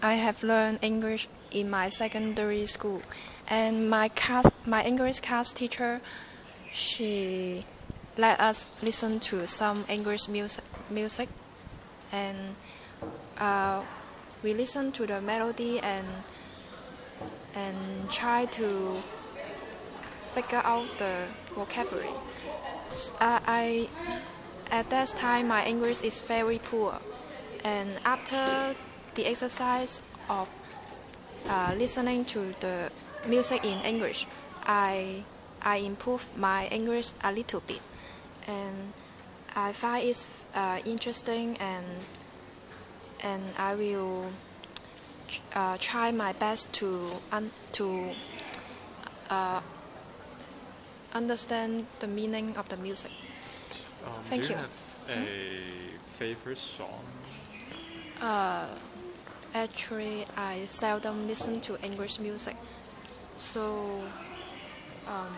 I have learned English in my secondary school, and my English class teacher, she let us listen to some English music, and uh, we listen to the melody and try to figure out the vocabulary. I at that time my English is very poor, and after the exercise of listening to the music in English, I improved my English a little bit, and I find it interesting, and I will try my best to uh, understand the meaning of the music. Do Thank you you. have a favorite song? Uh, Actually, I seldom listen to English music, so um,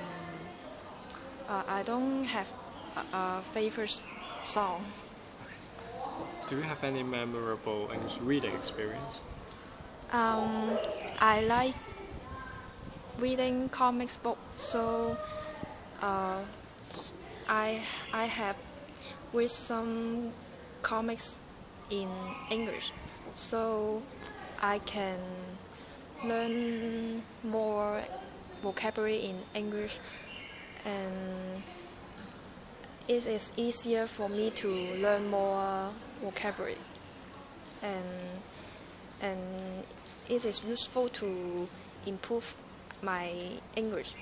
I don't have a favorite song. Do you have any memorable English reading experience? Um, I like reading comics book, so uh, I I have read some comics in English, so I can learn more vocabulary in English, and it is easier for me to learn more vocabulary, and and it is useful to improve my English.